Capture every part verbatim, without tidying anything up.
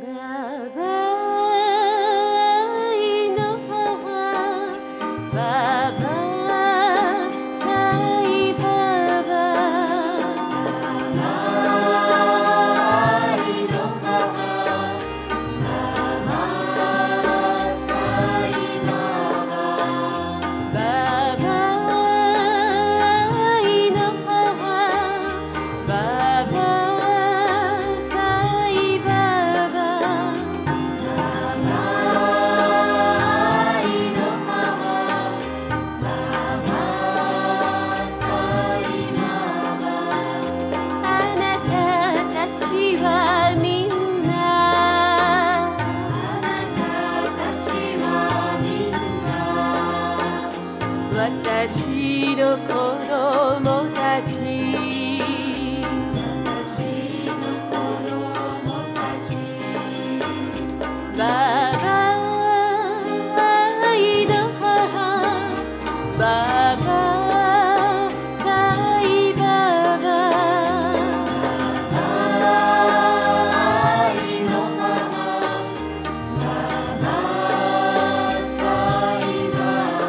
私の子供たち、 私の子供たち、 ババ愛の母、ババサイババ、 愛の母、ババサイバ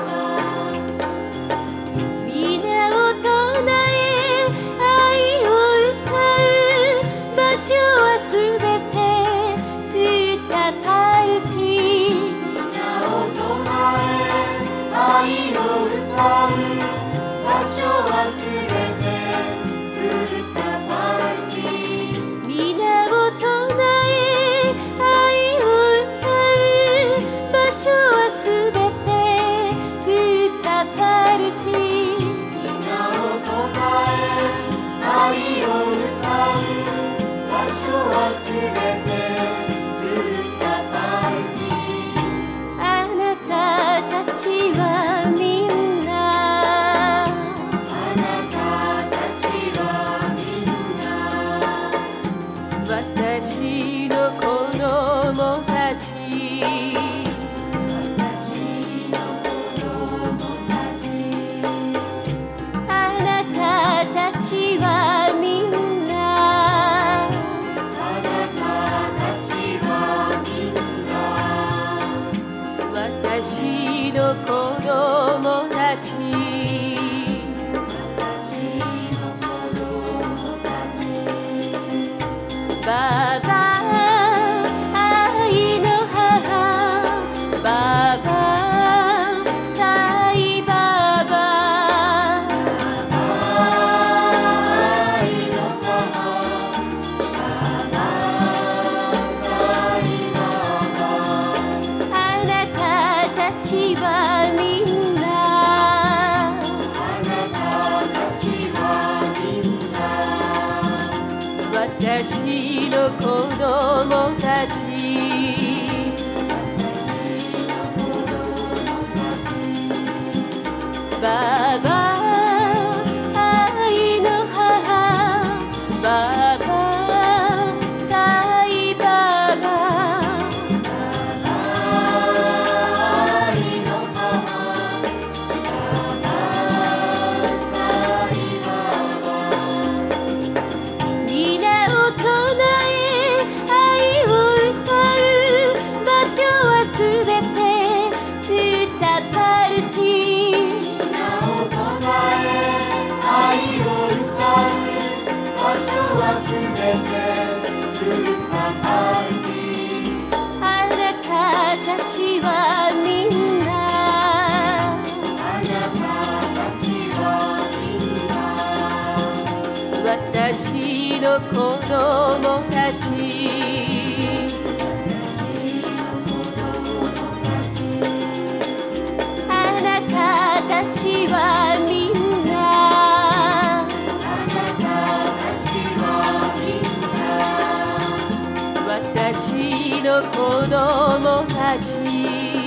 皆を唱え愛を歌う場所はすべてブタパルティ、 皆を唱え愛を歌う場所はすべてブタパルティ、 皆を唱え愛を歌う場所はすべてブタパルティ、 皆を唱え愛を歌う場所はすべてブタパルティ、 あなたたちはみんな、 あなたたちはみんな、 私の子供たち、 私の子供たち、 あなたたちはみんな、 あなたたちはみんな、 私の子供たち、 私の子供たち、 ババ愛の母、ババサイババ、 愛の母、ババサイババ、 あなたたちはみんな、 あなたたちはみんな、 私の子供たち、 私の子供たち、 ババ愛の母、ババサイババ、 愛の母、ババサイババ、 皆を唱え愛を歌う場所はすべてブタパルティ、 皆を唱え愛を歌う場所はすべてブタパルティ、 あなたたちはみんな、 あなたたちはみんな、 私の子供たち、 私の子供たち、 あなたたちはみんな、 あなたたちはみんな、 私の子供たち。